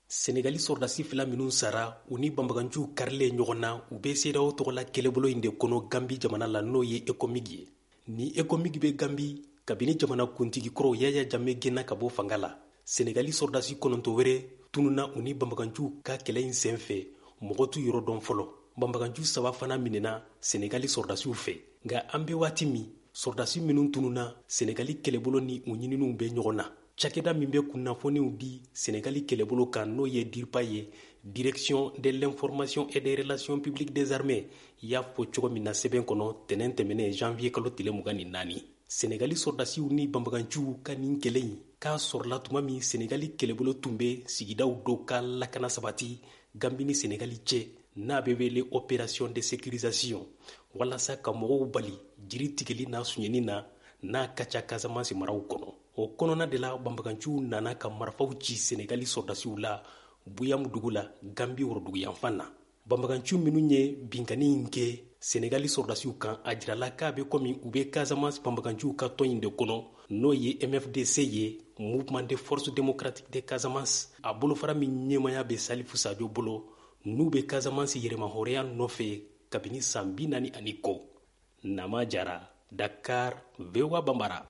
Senegali sɔrɔdasi fila minnu sara u ni banbaganjuw karilen ɲɔgɔn na u be CEDEAO tɔgɔla kɛlɛbolo in de kɔnɔ Gambi jamana la n'o ye ECOMIG ye. Ni ECOMIG be Gambi kabini jamana kuntigi kɔrɔ Yaya Jammeh gɛnna ka bɔ fanga la. Senegali sɔrɔdasi 9 wɛrɛ tununa u ni banbaganjuw ka kɛlɛ in sen fɛ mɔgɔ t'u yɔrɔ dɔn fɔlɔ. Banbaganju 3 fana minɛna Senegali sɔrɔdasiw fɛ. Nga an be waati min sɔrɔdasi minnu tununa Senegali kɛlɛbolo ni u ɲininiw be ɲɔgɔn na. Cakɛda min bɛ kunnafoniw di Senegali kɛlɛbolo kan n'o ye DIRPA ye, Direction de l'information et des relations publiques des armées, y'a fɔ cogo min na sɛbɛn kɔnɔ tɛnɛn tɛmɛnen janvier kalo tile 24. Senegali sɔrɔdasiw ni banbaganjuw ka nin kɛlɛ in k'a sɔrɔla tuma min Senegali kɛlɛbolo tun be sigidaw dɔw ka lakana sabati Gambi ni Senegali cɛ n'a be wele opération de sécurisation walasa ka mɔgɔw bali jiri tigɛli n'a suɲɛni na n'a ka ca Casamance maraw kɔnɔ. O kɔnɔna de la banbaganjuw nana ka marifaw ci Senegali sɔrɔdasiw la Buyam dugu la Gambi worodugu yanfan na. Banbaganju minnu ye binkani in kɛ Senegali sɔrɔdasiw kan a jirala k'a be komi u be Casamance banbaganjuw ka tɔn in de kɔnɔ n'o ye MFDC ye, Mouvement de Force Démocratique de Casamance. A bolofara min ɲɛmaya be Salifu Sadio bolo n'u be Casamance yɛrɛmahɔrɔya nɔfɛ kabini san 40 ani kɔ. Nama Jara, Dakar, VOA Bambara.